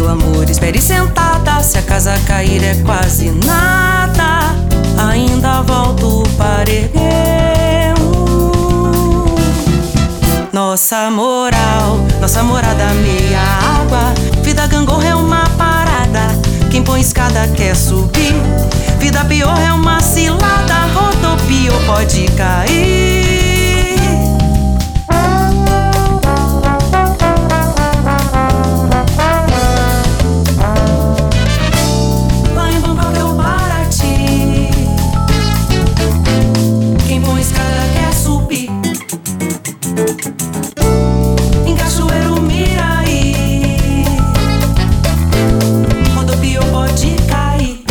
meu amor, espere sentada. Se a casa cair é quase nada, ainda volto para erguer. Nossa moral, nossa morada meia água. Vida gangorra é uma parada, quem põe escada quer subir. Vida pior é uma cilada, rodopiou pode cair. Em Cachoeiro Miraí, rodopiou pode cair.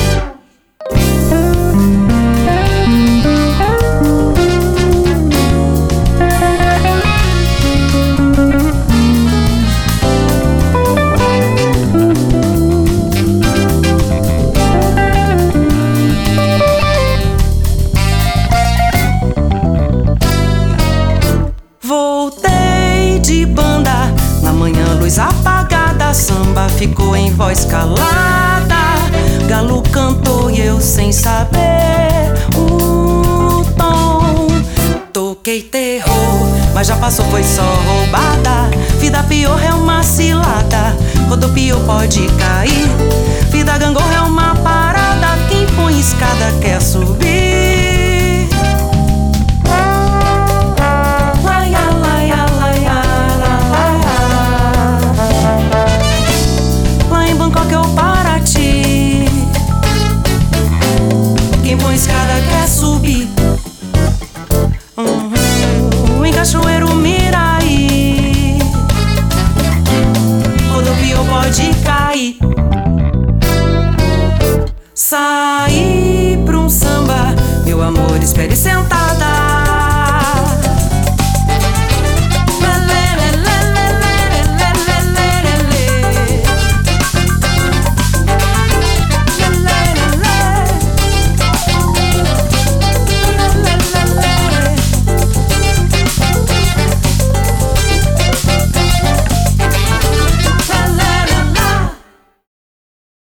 Voltei de banda, na manhã luz apagada, samba ficou em voz calada. Galo cantou e eu sem saber o tom. Toquei terror, mas já passou, foi só roubada. Vida pior é uma cilada, rodopiou pode cair. Vida gangorra é uma parada, quem põe escada quer subir.